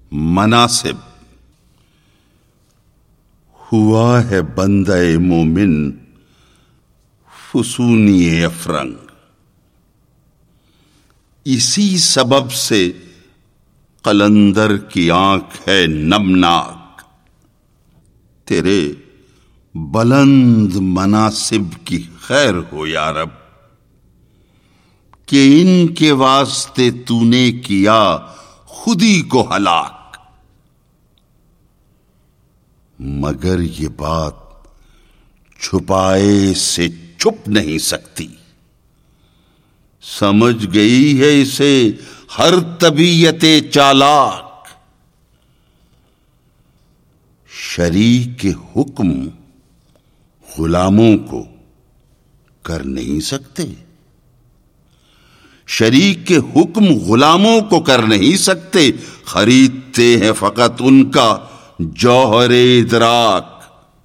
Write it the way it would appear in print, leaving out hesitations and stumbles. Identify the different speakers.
Speaker 1: مناسب. ہوا ہے بندہ مومن فسونی افرنگ، اسی سبب سے قلندر کی آنکھ ہے نمناک. تیرے بلند مناصب کی خیر ہو یا رب، کہ ان کے واسطے تو نے کیا خودی کو ہلاک. مگر یہ بات چھپائے سے چھپ نہیں سکتی، سمجھ گئی ہے اسے ہر طبیعت چالاک. شریک حکم غلاموں کو کر نہیں سکتے، شریک حکم غلاموں کو کر نہیں سکتے، خریدتے ہیں فقط ان کا جوہر ادراک.